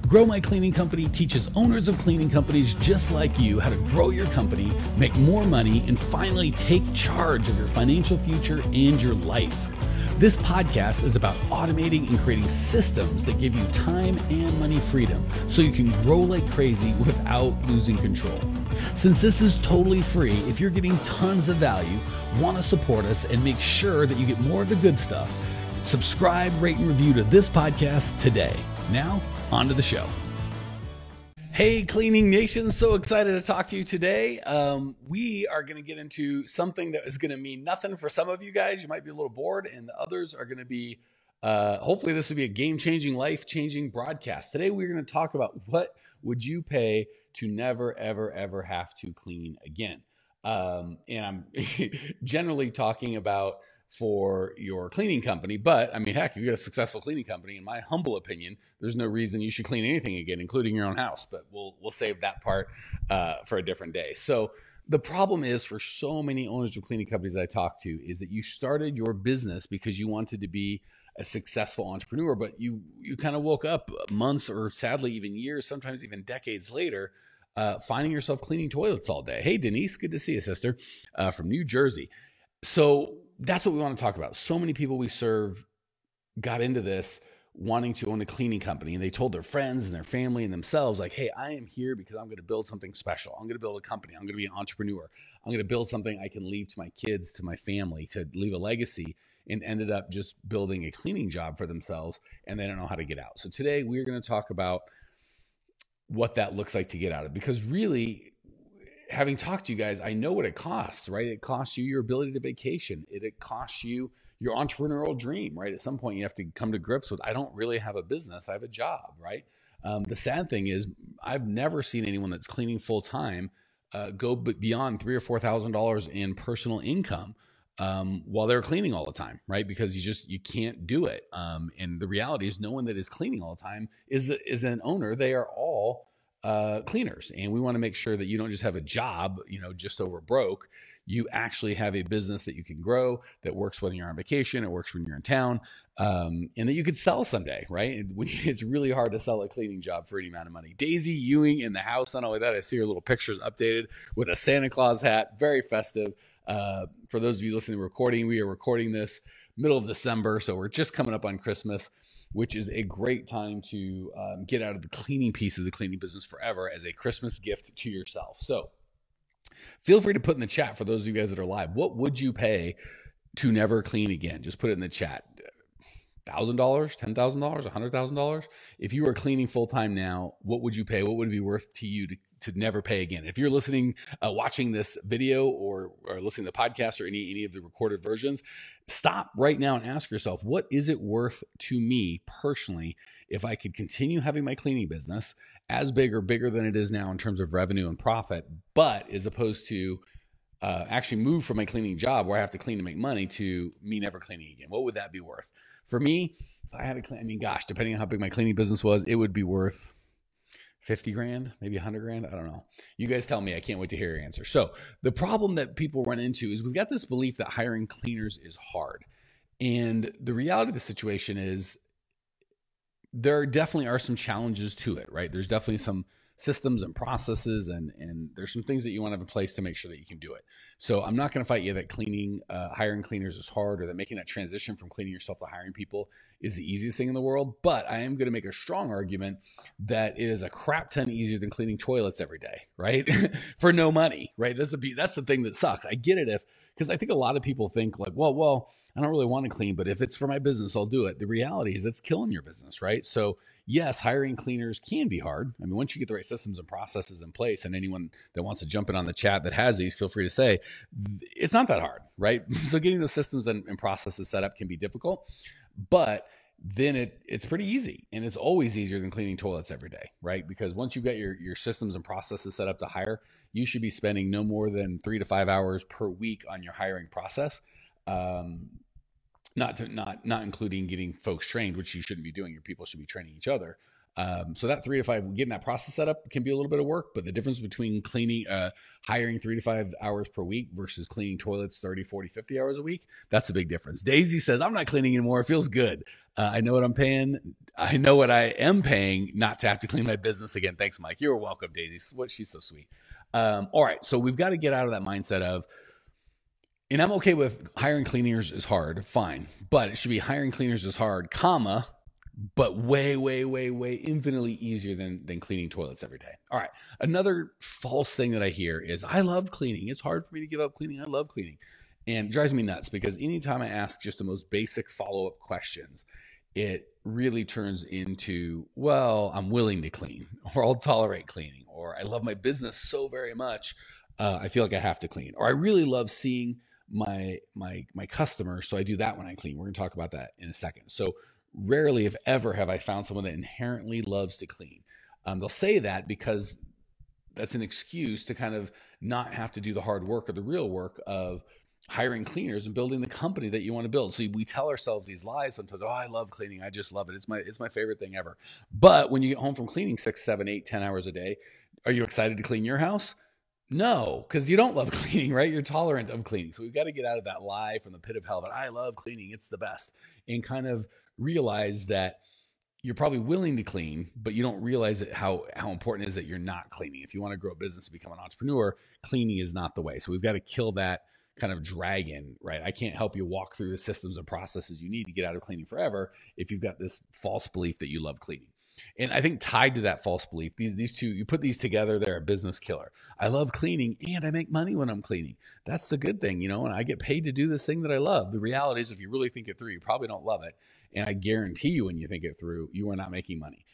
Grow My Cleaning Company teaches owners of cleaning companies just like you how to grow your company, make more money, and finally take charge of your financial future and your life. This podcast is about automating and creating systems that give you time and money freedom so you can grow like crazy without losing control. Since this is totally free, if you're getting tons of value, want to support us, and make sure that you get more of the good stuff, subscribe, rate, and review to this podcast today. Now, on to the show. Hey, Cleaning Nation. So excited to talk to you today. We are going to get into something that is going to mean nothing for some of you guys. You might be a little bored, and the others are going to be, hopefully this will be a game-changing, life-changing broadcast. Today, we're going to talk about what would you pay to never, ever, ever have to clean again. And I'm generally talking about for your cleaning company. But I mean, heck, if you've got a successful cleaning company, in my humble opinion, there's no reason you should clean anything again, including your own house. But we'll save that part for a different day. So the problem is for so many owners of cleaning companies that I talk to is that you started your business because you wanted to be a successful entrepreneur, but you kind of woke up months or sadly even years, sometimes even decades later, finding yourself cleaning toilets all day. Hey, Denise, good to see you, sister, from New Jersey. So that's what we want to talk about. So many people we serve got into this wanting to own a cleaning company, and they told their friends and their family and themselves, like, hey, I am here because I'm going to build something special. I'm going to build a company. I'm going to be an entrepreneur. I'm going to build something I can leave to my kids, to my family, to leave a legacy, and ended up just building a cleaning job for themselves, and they don't know how to get out. So today we're going to talk about what that looks like to get out of it, because really, having talked to you guys, I know what it costs, right? It costs you your ability to vacation. It costs you your entrepreneurial dream, right? At some point you have to come to grips with, I don't really have a business. I have a job, right? The sad thing is I've never seen anyone that's cleaning full time go beyond $3,000 or $4,000 in personal income while they're cleaning all the time, right? Because you can't do it. And the reality is no one that is cleaning all the time is an owner. They are all cleaners. And we want to make sure that you don't just have a job, just over broke. You actually have a business that you can grow, that works when you're on vacation, it works when you're in town, and that you could sell someday, right? And it's really hard to sell a cleaning job for any amount of money. Daisy Ewing in the house. Not only that, I see her little pictures updated with a Santa Claus hat, very festive. For those of you listening to recording, we are recording this middle of December, so we're just coming up on Christmas, which is a great time to get out of the cleaning piece of the cleaning business forever as a Christmas gift to yourself. So feel free to put in the chat for those of you guys that are live. What would you pay to never clean again? Just put it in the chat. $1,000, $10,000, $100,000. If you are cleaning full time now, what would you pay? What would it be worth to you to never pay again? If you're listening, watching this video or listening to the podcast or any of the recorded versions, stop right now and ask yourself, what is it worth to me personally if I could continue having my cleaning business as big or bigger than it is now in terms of revenue and profit, but as opposed to actually move from my cleaning job where I have to clean to make money to me never cleaning again? What would that be worth? For me, if I had to clean, gosh, depending on how big my cleaning business was, it would be worth 50 grand, maybe 100 grand. I don't know. You guys tell me. I can't wait to hear your answer. So the problem that people run into is we've got this belief that hiring cleaners is hard. And the reality of the situation is there definitely are some challenges to it, right? There's definitely some systems and processes, and there's some things that you want to have in place to make sure that you can do it. So I'm not going to fight you that hiring cleaners is hard, or that making that transition from cleaning yourself to hiring people is the easiest thing in the world. But I am going to make a strong argument that it is a crap ton easier than cleaning toilets every day, right? For no money, right? That's the thing that sucks. I get it because I think a lot of people think like, well, I don't really want to clean, but if it's for my business, I'll do it. The reality is it's killing your business, right? So yes, hiring cleaners can be hard. I mean, once you get the right systems and processes in place, and anyone that wants to jump in on the chat that has these, feel free to say, it's not that hard, right? So getting the systems and processes set up can be difficult, but then it's pretty easy, and it's always easier than cleaning toilets every day, right? Because once you've got your systems and processes set up to hire, you should be spending no more than 3 to 5 hours per week on your hiring process. Not including getting folks trained, which you shouldn't be doing. Your people should be training each other. So that 3 to 5, getting that process set up can be a little bit of work, but the difference between cleaning, hiring 3 to 5 hours per week versus cleaning toilets 30, 40, 50 hours a week, that's a big difference. Daisy says, I'm not cleaning anymore. It feels good. I know what I'm paying. I know what I am paying not to have to clean my business again. Thanks, Mike. You're welcome, Daisy. She's so sweet. All right. So we've got to get out of that mindset of, and I'm okay with hiring cleaners is hard, fine. But it should be hiring cleaners is hard, comma, but way, way, way, way infinitely easier than cleaning toilets every day. All right. Another false thing that I hear is I love cleaning. It's hard for me to give up cleaning. I love cleaning. And it drives me nuts because anytime I ask just the most basic follow-up questions, it really turns into, well, I'm willing to clean, or I'll tolerate cleaning, or I love my business so very much, I feel like I have to clean, or I really love seeing my customers, so I do that when I clean. We're going to talk about that in a second. So rarely, if ever, have I found someone that inherently loves to clean. They'll say that because that's an excuse to kind of not have to do the hard work or the real work of hiring cleaners and building the company that you want to build. So we tell ourselves these lies sometimes. Oh, I love cleaning. I just love it. It's my favorite thing ever. But when you get home from cleaning 6, 7, 8, 10 hours a day, are you excited to clean your house? No, because you don't love cleaning, right? You're tolerant of cleaning. So we've got to get out of that lie from the pit of hell that I love cleaning. It's the best. And kind of realize that you're probably willing to clean, but you don't realize it, how important it is that you're not cleaning. If you want to grow a business and become an entrepreneur, cleaning is not the way. So we've got to kill that kind of dragon, right? I can't help you walk through the systems and processes you need to get out of cleaning forever if you've got this false belief that you love cleaning. And I think tied to that false belief, these two, you put these together, they're a business killer. I love cleaning and I make money when I'm cleaning. That's the good thing, and I get paid to do this thing that I love. The reality is, if you really think it through, you probably don't love it. And I guarantee you, when you think it through, you are not making money.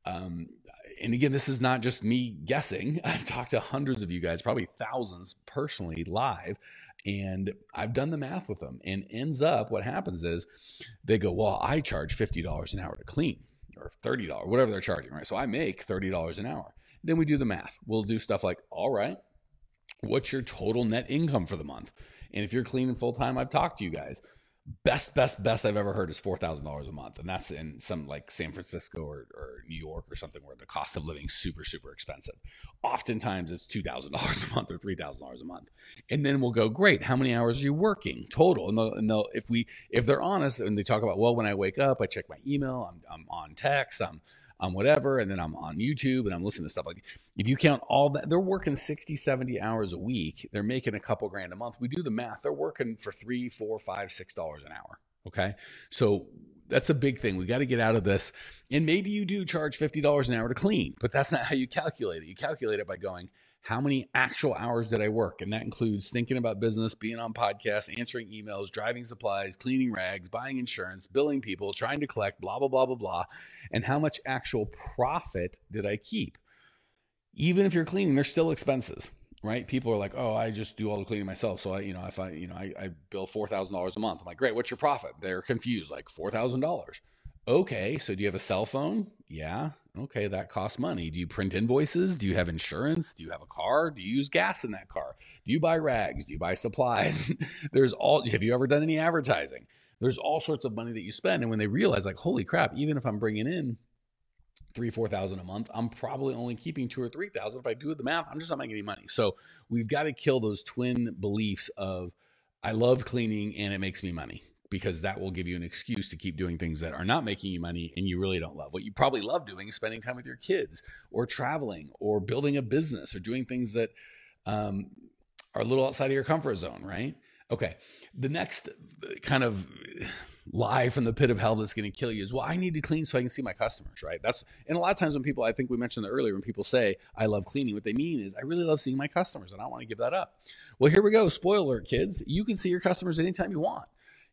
And again, this is not just me guessing. I've talked to hundreds of you guys, probably thousands personally live, and I've done the math with them. And ends up, what happens is they go, well, I charge $50 an hour to clean, or $30, whatever they're charging, right? So I make $30 an hour. Then we do the math. We'll do stuff like, all right, what's your total net income for the month? And if you're cleaning full time, I've talked to you guys. Best I've ever heard is $4,000 a month. And that's in some like San Francisco or New York or something where the cost of living is super, super expensive. Oftentimes it's $2,000 a month or $3,000 a month. And then we'll go, great, how many hours are you working total? And they'll if they're honest and they talk about, well, when I wake up, I check my email, I'm on text, I'm whatever, and then I'm on YouTube and I'm listening to stuff. Like, if you count all that, they're working 60, 70 hours a week. They're making a couple grand a month. We do the math. They're working for $3, $4, $5, $6 an hour. Okay. So that's a big thing. We got to get out of this. And maybe you do charge $50 an hour to clean, but that's not how you calculate it. You calculate it by going, how many actual hours did I work? And that includes thinking about business, being on podcasts, answering emails, driving supplies, cleaning rags, buying insurance, billing people, trying to collect, blah, blah, blah, blah, blah. And how much actual profit did I keep? Even if you're cleaning, there's still expenses, right? People are like, oh, I just do all the cleaning myself. So I bill $4,000 a month. I'm like, great, what's your profit? They're confused, like $4,000. Okay, so do you have a cell phone? Yeah. Okay, that costs money. Do you print invoices? Do you have insurance? Do you have a car? Do you use gas in that car? Do you buy rags? Do you buy supplies? Have you ever done any advertising? There's all sorts of money that you spend. And when they realize, like, holy crap, even if I'm bringing in $3,000, $4,000 a month, I'm probably only keeping $2,000 or $3,000. If I do the math, I'm just not making any money. So we've got to kill those twin beliefs of, I love cleaning and it makes me money, because that will give you an excuse to keep doing things that are not making you money and you really don't love. What you probably love doing is spending time with your kids, or traveling, or building a business, or doing things that are a little outside of your comfort zone, right? Okay. The next kind of lie from the pit of hell that's going to kill you is, well, I need to clean so I can see my customers, right? And a lot of times when people, I think we mentioned that earlier, when people say, I love cleaning, what they mean is, I really love seeing my customers and I don't want to give that up. Well, here we go. Spoiler alert, kids. You can see your customers anytime you want.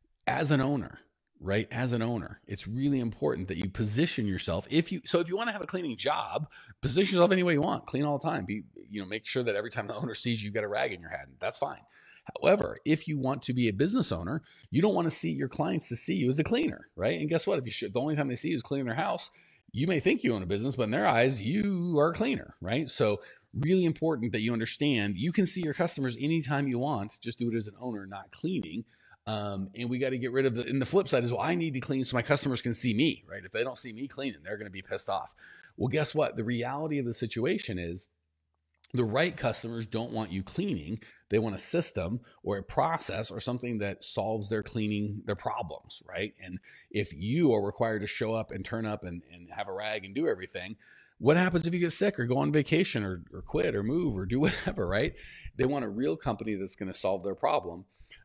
As an owner, right? As an owner, it's really important that you position yourself. If you want to have a cleaning job, position yourself any way you want. Clean all the time. Make sure that every time the owner sees you, you've got a rag in your hand. That's fine. However, if you want to be a business owner, you don't want to see your clients to see you as a cleaner, right? And guess what? The only time they see you is cleaning their house, you may think you own a business, but in their eyes, you are a cleaner, right? So really important that you understand you can see your customers anytime you want. Just do it as an owner, not cleaning. And we got to get rid of and the flip side is, well, I need to clean so my customers can see me, right? If they don't see me cleaning, they're going to be pissed off. Well, guess what? The reality of the situation is the right customers don't want you cleaning. They want a system or a process or something that solves their problems, right? And if you are required to show up and turn up and have a rag and do everything, what happens if you get sick or go on vacation or quit or move or do whatever, right? They want a real company that's going to solve their problem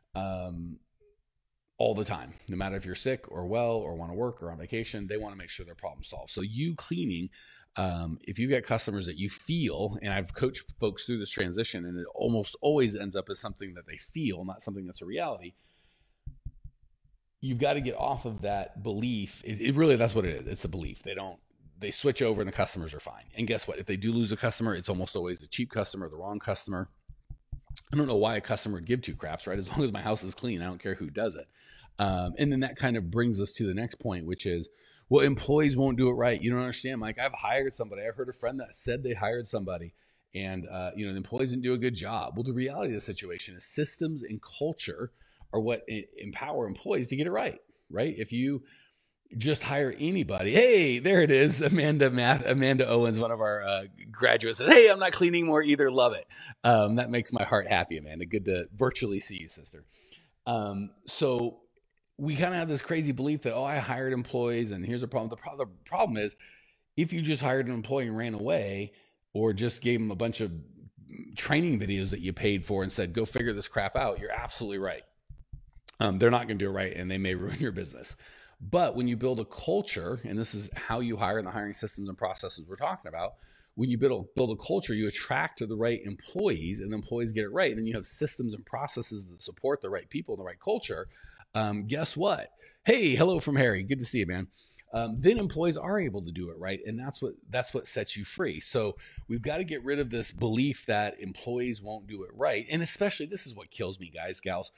all the time. No matter if you're sick or well or want to work or on vacation, they want to make sure their problem's solved. So you cleaning, if you get customers that you feel, and I've coached folks through this transition, and it almost always ends up as something that they feel, not something that's a reality. You've got to get off of that belief. It really, that's what it is. It's a belief. They switch over and the customers are fine. And guess what? If they do lose a customer, it's almost always the cheap customer, the wrong customer. I don't know why a customer would give two craps, right? As long as my house is clean, I don't care who does it. And then that kind of brings us to the next point, which is, well, employees won't do it right. You don't understand, Mike. I've hired somebody. I heard a friend that said they hired somebody and, the employees didn't do a good job. Well, the reality of the situation is systems and culture are what empower employees to get it right, right? If you just hire anybody. Hey, there it is. Amanda Owens, one of our graduates, says, hey, I'm not cleaning more either. Love it. That makes my heart happy, Amanda. Good to virtually see you, sister. So we kind of have this crazy belief that, I hired employees and here's a problem. The problem is if you just hired an employee and ran away or just gave them a bunch of training videos that you paid for and said, go figure this crap out, you're absolutely right. They're not going to do it right and they may ruin your business. But when you build a culture, and this is how you hire in the hiring systems and processes we're talking about, when you build a culture, you attract the right employees and the employees get it right. And then you have systems and processes that support the right people and the right culture. Guess what? Hey, hello from Harry. Good to see you, man. Then employees are able to do it right. And that's what sets you free. So we've got to get rid of this belief that employees won't do it right. And especially, this is what kills me, guys, gals.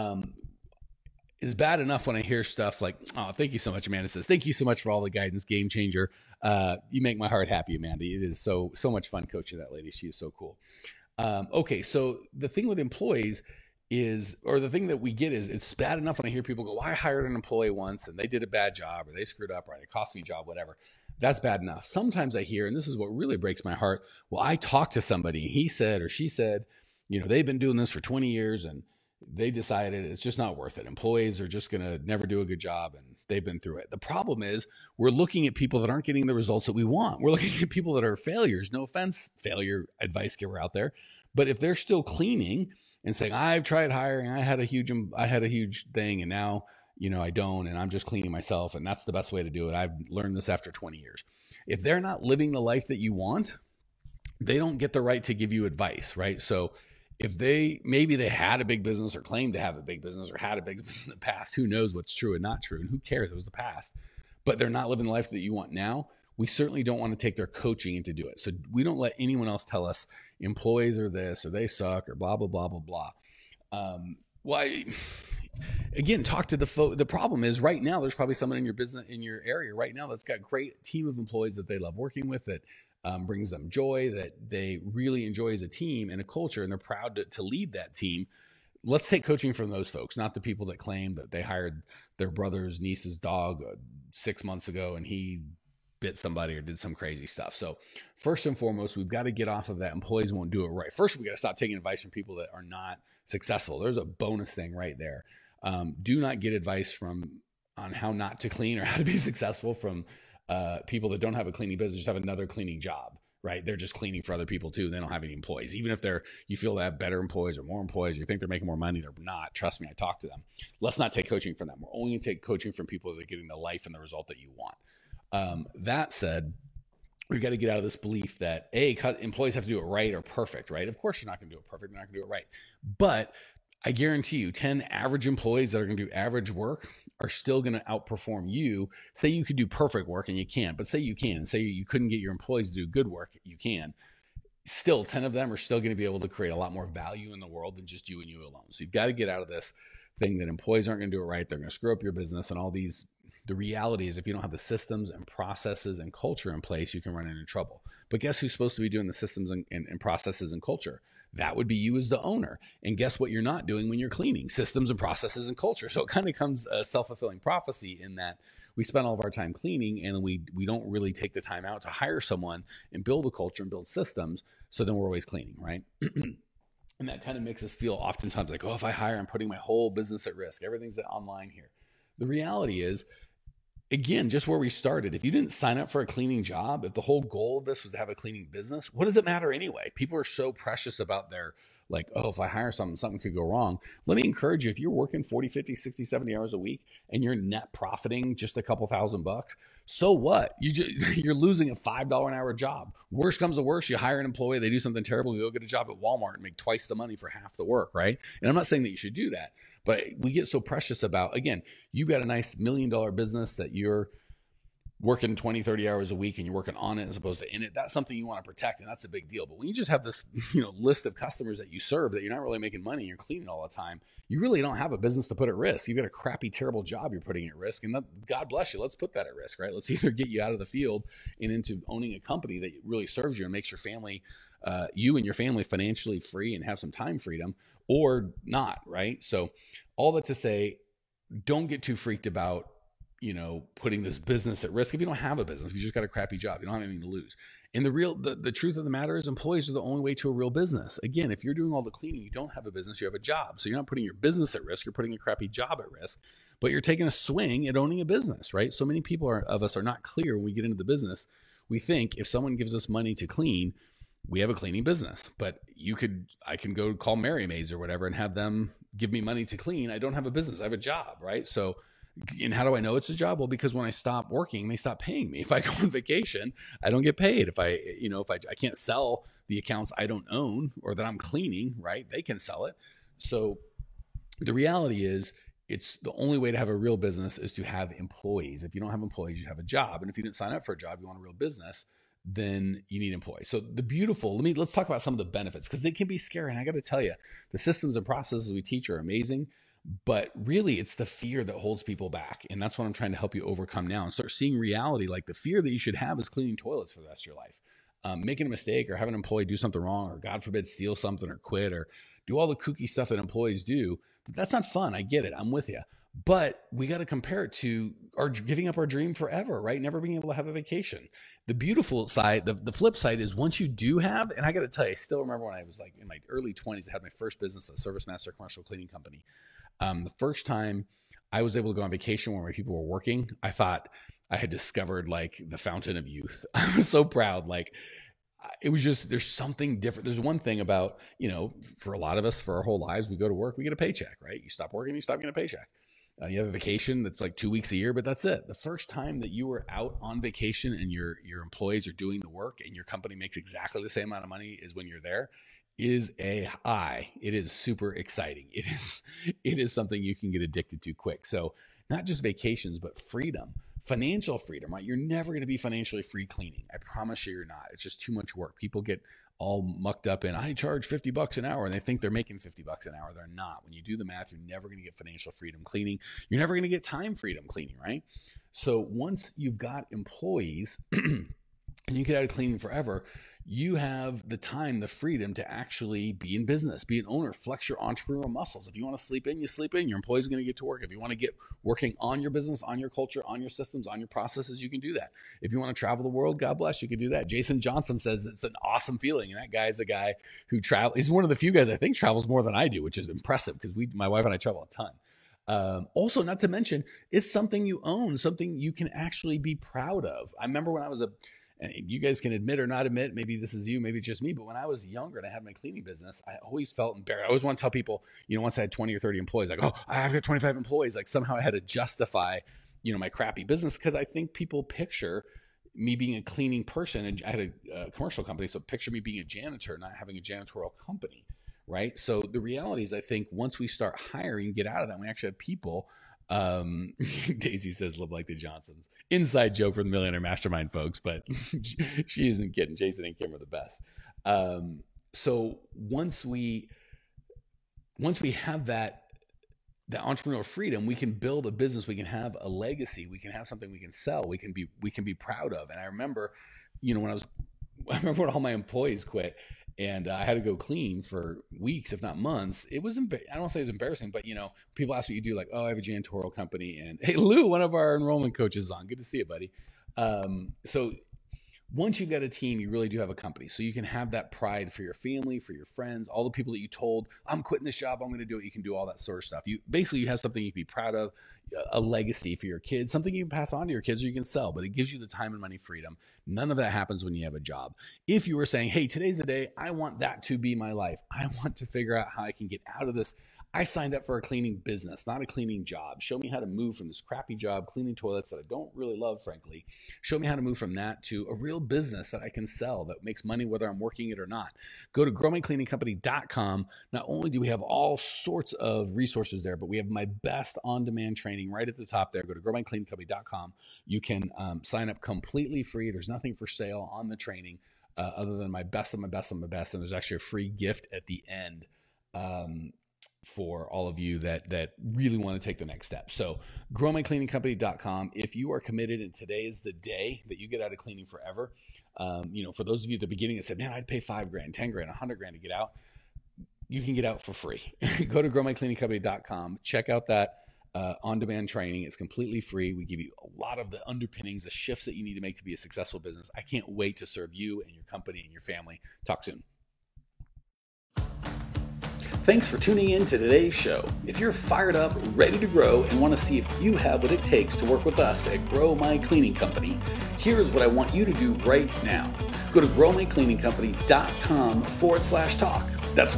Is bad enough when I hear stuff like, oh, thank you so much, Amanda says, thank you so much for all the guidance, game changer. You make my heart happy, Amanda. It is so much fun coaching that lady. She is so cool. Okay. So the thing with employees is, or the thing that we get is, it's bad enough when I hear people go, well, I hired an employee once and they did a bad job or they screwed up or they cost me a job, whatever. That's bad enough. Sometimes I hear, and this is what really breaks my heart. Well, I talked to somebody, he said, or she said, they've been doing this for 20 years and they decided it's just not worth it. Employees are just going to never do a good job and they've been through it. The problem is we're looking at people that aren't getting the results that we want. We're looking at people that are failures. No offense, failure advice giver out there. But if they're still cleaning and saying, I've tried hiring, I had a huge thing and now, I don't, and I'm just cleaning myself. And that's the best way to do it. I've learned this after 20 years. If they're not living the life that you want, they don't get the right to give you advice, right? So if maybe they had a big business or claimed to have a big business or had a big business in the past, who knows what's true and not true, and who cares? It was the past. But they're not living the life that you want now. We certainly don't want to take their coaching and to do it. So we don't let anyone else tell us employees are this or they suck or blah, blah, blah, blah, blah. Again, talk to the problem is right now, there's probably someone in your business, in your area right now that's got a great team of employees that they love working with, that brings them joy, that they really enjoy as a team and a culture, and they're proud to lead that team. Let's take coaching from those folks, not the people that claim that they hired their brother's niece's dog 6 months ago and he bit somebody or did some crazy stuff. So first and foremost, we've got to get off of that. Employees won't do it right. First, we got to stop taking advice from people that are not successful. There's a bonus thing right there. Do not get advice on how not to clean or how to be successful from people that don't have a cleaning business, just have another cleaning job, right? They're just cleaning for other people too. They don't have any employees. Even if you feel they have better employees or more employees, or you think they're making more money, they're not. Trust me, I talked to them. Let's not take coaching from them. We're only going to take coaching from people that are getting the life and the result that you want. That said, we've got to get out of this belief that employees have to do it right or perfect, right? Of course, you're not going to do it perfect. They're not going to do it right. But I guarantee you 10 average employees that are going to do average work are still going to outperform you. Say you could do perfect work and you can't, but say you can, and say you couldn't get your employees to do good work, you can. Still, 10 of them are still going to be able to create a lot more value in the world than just you and you alone. So you've got to get out of this thing that employees aren't going to do it right. They're going to screw up your business and all these The reality is if you don't have the systems and processes and culture in place, you can run into trouble. But guess who's supposed to be doing the systems and processes and culture? That would be you as the owner. And guess what you're not doing when you're cleaning? Systems and processes and culture. So it kind of becomes a self-fulfilling prophecy in that we spend all of our time cleaning and we don't really take the time out to hire someone and build a culture and build systems. So then we're always cleaning, right? And that kind of makes us feel oftentimes like, oh, if I hire, I'm putting my whole business at risk. Everything's online here. The reality is, again, just where we started, if you didn't sign up for a cleaning job, if the whole goal of this was to have a cleaning business, what does it matter anyway? People are so precious about their, like, oh, if I hire something could go wrong. Let me encourage you, if you're working 40, 50, 60, 70 hours a week and you're net profiting just a couple $1,000, so what? You're losing a $5 an hour job. Worst comes to worst, you hire an employee, they do something terrible, you go get a job at Walmart and make twice the money for half the work, right? And I'm not saying that you should do that, but we get so precious about, again, you've got a nice $1 million business that you're working 20, 30 hours a week and you're working on it as opposed to in it. That's something you want to protect, and that's a big deal. But when you just have this, list of customers that you serve that you're not really making money and you're cleaning all the time, you really don't have a business to put at risk. You've got a crappy, terrible job you're putting at risk, and God bless you. Let's put that at risk, right? Let's either get you out of the field and into owning a company that really serves you and makes your family, you and your family financially free and have some time freedom, or not, right? So all that to say, don't get too freaked about putting this business at risk. If you don't have a business, if you just got a crappy job, you don't have anything to lose. And the truth of the matter is employees are the only way to a real business. Again, if you're doing all the cleaning, you don't have a business, you have a job. So you're not putting your business at risk, you're putting a crappy job at risk, but you're taking a swing at owning a business, right? So many people of us are not clear when we get into the business. We think if someone gives us money to clean, we have a cleaning business, but I can go call Mary Maids or whatever and have them give me money to clean. I don't have a business, I have a job, right? So, and how do I know it's a job? Well, because when I stop working, they stop paying me. If I go on vacation, I don't get paid. If I can't sell the accounts I don't own or that I'm cleaning, right? They can sell it. So the reality is, it's the only way to have a real business is to have employees. If you don't have employees, you have a job. And if you didn't sign up for a job, you want a real business, then you need employees. So let's talk about some of the benefits, because they can be scary. And I got to tell you, the systems and processes we teach are amazing, but really it's the fear that holds people back. And that's what I'm trying to help you overcome now and start seeing reality. Like the fear that you should have is cleaning toilets for the rest of your life. Making a mistake or having an employee do something wrong, or God forbid, steal something or quit or do all the kooky stuff that employees do. That's not fun. I get it. I'm with you. But we got to compare it to giving up our dream forever, right? Never being able to have a vacation. The beautiful side, the flip side is once you do have, and I got to tell you, I still remember when I was like in my early 20s, I had my first business, a ServiceMaster commercial cleaning company. The first time I was able to go on vacation where my people were working, I thought I had discovered like the fountain of youth. I was so proud. Like it was just, there's something different. There's one thing about, for a lot of us, for our whole lives, we go to work, we get a paycheck, right? You stop working, you stop getting a paycheck. You have a vacation that's like 2 weeks a year, but that's it. The first time that you were out on vacation and your employees are doing the work and your company makes exactly the same amount of money as when you're there is a high. It is super exciting. It is something you can get addicted to quick. So not just vacations, but freedom, financial freedom, right? You're never going to be financially free cleaning. I promise you're not. It's just too much work. People get all mucked up in, I charge $50 an hour, and they think they're making $50 an hour. They're not. When you do the math, you're never going to get financial freedom cleaning. You're never going to get time freedom cleaning, right? So once you've got employees and you get out of cleaning forever, you have the time, the freedom to actually be in business, be an owner, flex your entrepreneurial muscles. If you want to sleep in, you sleep in. Your employees are going to get to work. If you want to get working on your business, on your culture, on your systems, on your processes, you can do that. If you want to travel the world, God bless, you can do that. Jason Johnson says it's an awesome feeling. And that guy is a guy who he's one of the few guys I think travels more than I do, which is impressive because my wife and I travel a ton. Also, not to mention, it's something you own, something you can actually be proud of. I remember when I was and you guys can admit or not admit, maybe this is you, maybe it's just me, but when I was younger and I had my cleaning business, I always felt embarrassed. I always want to tell people, once I had 20 or 30 employees, like, oh, I've got 25 employees. Like somehow I had to justify, my crappy business, because I think people picture me being a cleaning person, and I had a commercial company, so picture me being a janitor, not having a janitorial company, right? So the reality is, I think once we start hiring, get out of that, we actually have people. Daisy says, live like the Johnsons. Inside joke for the Millionaire Mastermind folks, but she isn't kidding. Jason and Kim are the best. So once we have that the entrepreneurial freedom, we can build a business, we can have a legacy, we can have something we can sell, we can be proud of. And I remember, I remember when all my employees quit and I had to go clean for weeks, if not months. It was, I don't say it's embarrassing, but people ask what you do, like, oh, I have a janitorial company. And hey, Lou, one of our enrollment coaches is on. Good to see you, buddy. So once you've got a team, you really do have a company. So you can have that pride for your family, for your friends, all the people that you told, I'm quitting this job, I'm going to do it. You can do all that sort of stuff. You have something you can be proud of, a legacy for your kids, something you can pass on to your kids or you can sell, but it gives you the time and money freedom. None of that happens when you have a job. If you were saying, hey, today's the day, I want that to be my life. I want to figure out how I can get out of this. I signed up for a cleaning business, not a cleaning job. Show me how to move from this crappy job, cleaning toilets that I don't really love, frankly. Show me how to move from that to a real business that I can sell that makes money whether I'm working it or not. Go to growmycleaningcompany.com. Not only do we have all sorts of resources there, but we have my best on-demand training right at the top there. Go to growmycleaningcompany.com. You can sign up completely free. There's nothing for sale on the training other than my best of my best of my best. And there's actually a free gift at the end for all of you that really want to take the next step. So growmycleaningcompany.com. If you are committed and today is the day that you get out of cleaning forever, for those of you at the beginning that said, man, I'd pay $5,000, $10,000, $100,000 to get out, you can get out for free. Go to growmycleaningcompany.com. Check out that on-demand training. It's completely free. We give you a lot of the underpinnings, the shifts that you need to make to be a successful business. I can't wait to serve you and your company and your family. Talk soon. Thanks for tuning in to today's show. If you're fired up, ready to grow, and want to see if you have what it takes to work with us at Grow My Cleaning Company, here's what I want you to do right now. Go to growmycleaningcompany.com/talk. That's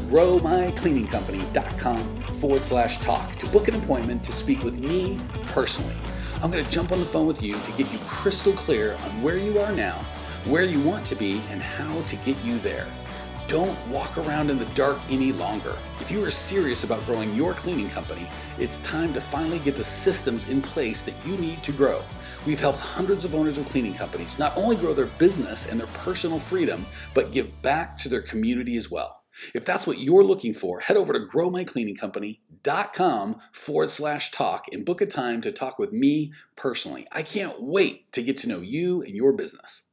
growmycleaningcompany.com/talk to book an appointment to speak with me personally. I'm going to jump on the phone with you to get you crystal clear on where you are now, where you want to be, and how to get you there. Don't walk around in the dark any longer. If you are serious about growing your cleaning company, it's time to finally get the systems in place that you need to grow. We've helped hundreds of owners of cleaning companies not only grow their business and their personal freedom, but give back to their community as well. If that's what you're looking for, head over to growmycleaningcompany.com/talk and book a time to talk with me personally. I can't wait to get to know you and your business.